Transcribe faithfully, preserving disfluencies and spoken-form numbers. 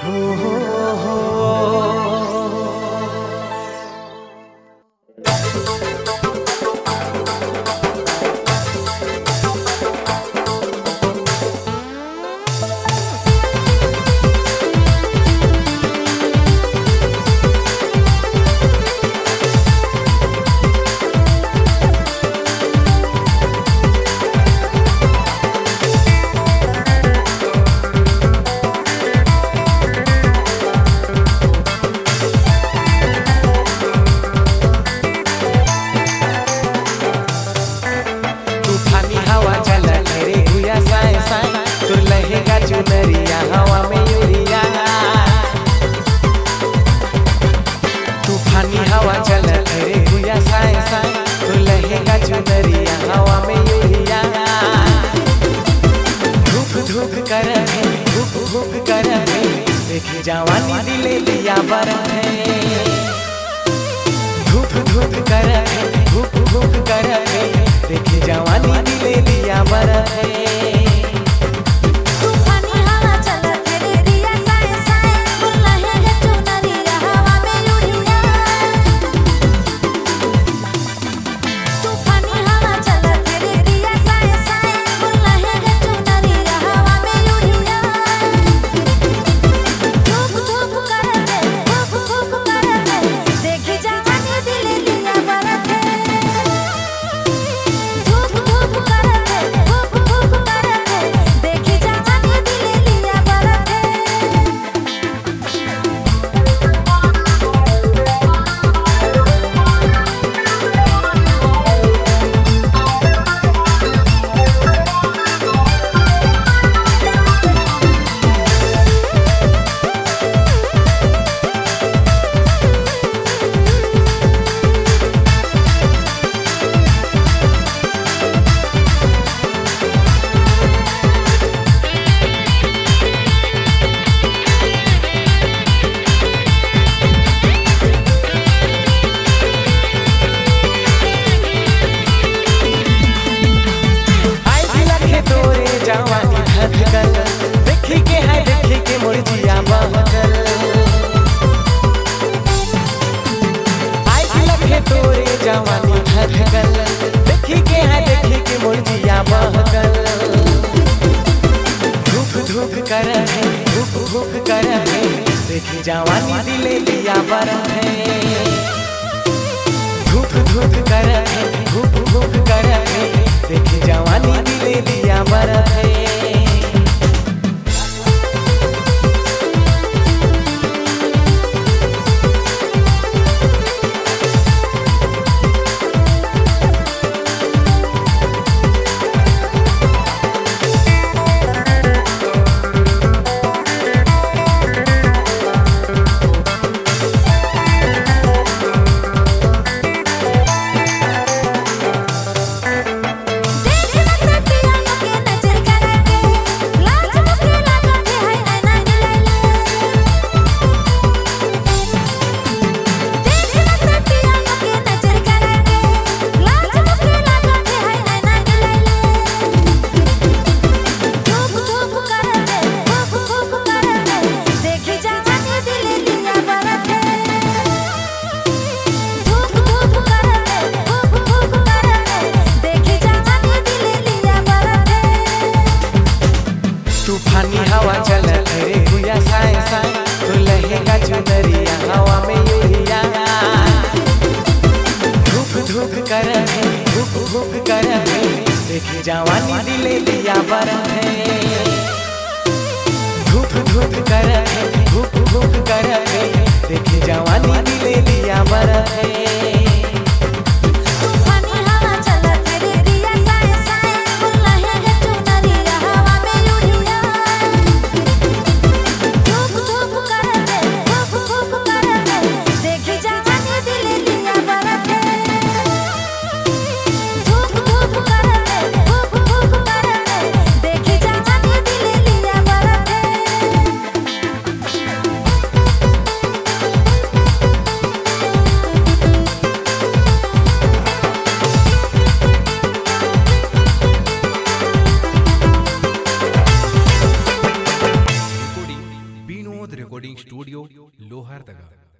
चुनरिया हवा में उड़िया, तूफानी हवा चलत रे भुया साए साए, तो लहेगा चुनरिया हवा में उड़िया। धूप धूप कर है, धूप धूप कर है, देखी जवानी दिले लिया बर है। धूप धूप कर है, धूप धूप कर है, देखी जवानी दिले लिया बर है। देखी के है देखी के मुर्जिया बहकल, आई लखे तोरे जवानी धधकल, देखी के है देखी के मुर्जिया बहकल। धूप धूप कर है, धूप धूप कर है, देखी जवानी दिले लिया बर है। धूप धूप कर है, धूप धूप कर है, देखी जवानी दिले लिया बर है। तूफानी हवा चलत रे भुया साए साए, तो लहेगा चुनरिया हवा में उड़िया। धूप धूप कर है, धूप धूप कर है, देखी जवानी दिले लिया बर है। धूप धूप कर है, धूप धूप कर है, देखी जवानी दिले लिया बर है। Recording studio Lohardaga.